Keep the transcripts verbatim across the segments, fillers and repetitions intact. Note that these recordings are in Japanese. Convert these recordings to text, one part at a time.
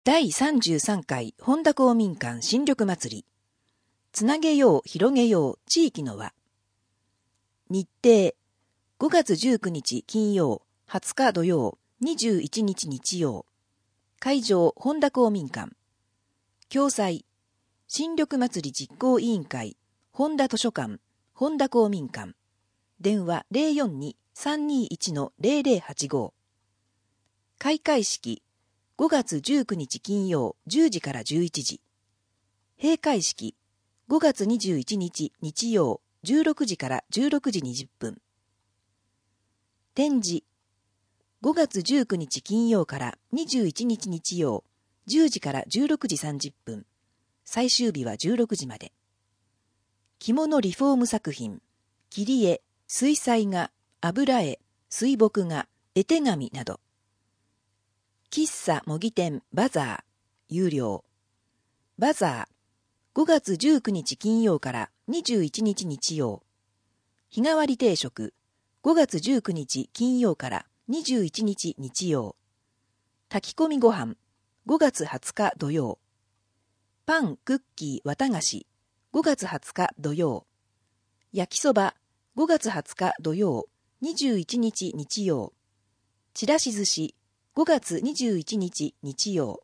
だいさんじゅうさんかい本田公民館新緑祭り。つなげよう広げよう地域の輪。日程ごがつじゅうくにち金曜、はつか土曜、にじゅういちにち日曜。会場本田公民館。共催新緑祭り実行委員会本田図書館本田公民館。電話 ゼロよんに さんにいち ゼロゼロはちご。開会式ごがつじゅうくにち金曜じゅうじからじゅういちじ。閉会式ごがつにじゅういちにち日曜じゅうろくじからじゅうろくじにじゅっぷん。展示ごがつじゅうくにち金曜からにじゅういちにち日曜じゅうじからじゅうろくじさんじゅっぷん。最終日はじゅうろくじまで。着物リフォーム作品、切り絵、水彩画、油絵、水墨画、絵手紙など。喫茶模擬店バザー、有料。バザー、ごがつじゅうくにち金曜からにじゅういちにち日曜。日替わり定食、ごがつじゅうくにち金曜からにじゅういちにち日曜。炊き込みご飯、ごがつはつか土曜。パン、クッキー、綿菓子、ごがつはつか土曜。焼きそば、ごがつはつか土曜、にじゅういちにち日曜。ちらし寿司、ごがつにじゅういちにち日曜。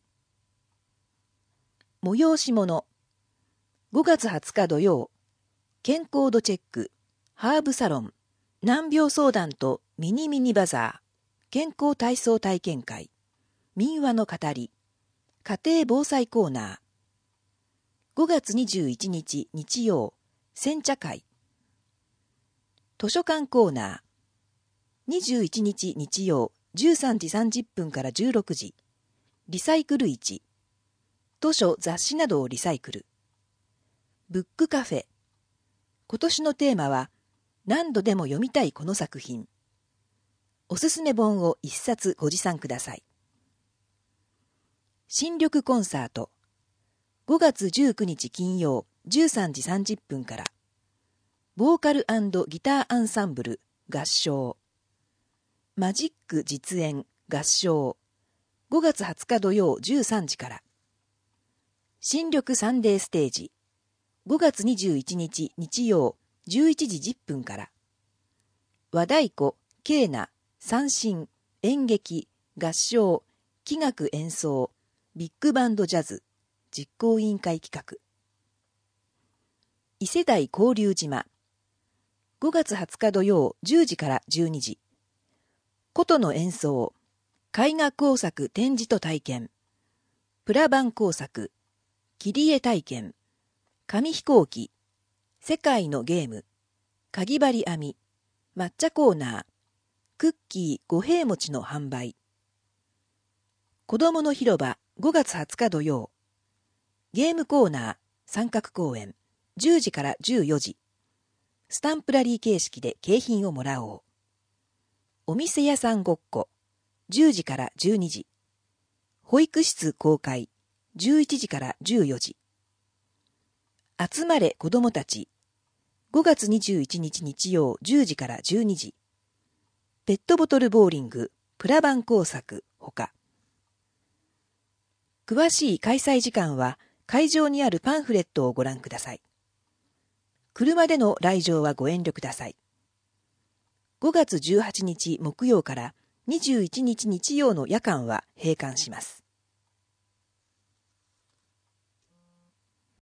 催し物、ごがつはつか土曜、健康度チェック、ハーブサロン、難病相談とミニミニバザー、健康体操体験会、民話の語り、家庭防災コーナー。ごがつにじゅういちにち日曜、煎茶会。図書館コーナー。にじゅういちにち日曜、じゅうさんじさんじゅっぷんからじゅうろくじ。リサイクル市。図書、雑誌などをリサイクル。ブックカフェ。今年のテーマは、何度でも読みたいこの作品。おすすめ本を一冊ご持参ください。新緑コンサート。ごがつじゅうくにち金曜、じゅうさんじさんじゅっぷんから。ボーカル&ギターアンサンブル合唱。マジック実演合唱。ごがつはつか土曜じゅうさんじから。新緑サンデーステージ。ごがつにじゅういちにち日曜じゅういちじじゅっぷんから。和太鼓、ケーナ、三線、演劇、合唱、器楽演奏、ビッグバンドジャズ、実行委員会企画。伊勢台交流島。ごがつはつか土曜じゅうじからじゅうにじ。琴の演奏、絵画工作展示と体験、プラ板工作、切り絵体験、紙飛行機、世界のゲーム、かぎ針編み、抹茶コーナー、クッキー五平餅の販売。子どもの広場ごがつはつか土曜。ゲームコーナー三角公園じゅうじからじゅうよじ。スタンプラリー形式で景品をもらおう。お店屋さんごっこじゅうじからじゅうにじ。保育室公開じゅういちじからじゅうよじ。集まれ子どもたちごがつにじゅういちにち日曜じゅうじからじゅうにじ。ペットボトルボーリングプラ板工作ほか。詳しい開催時間は会場にあるパンフレットをご覧ください。車での来場はご遠慮ください。ごがつじゅうはちにち木曜からにじゅういちにち日曜の夜間は閉館します。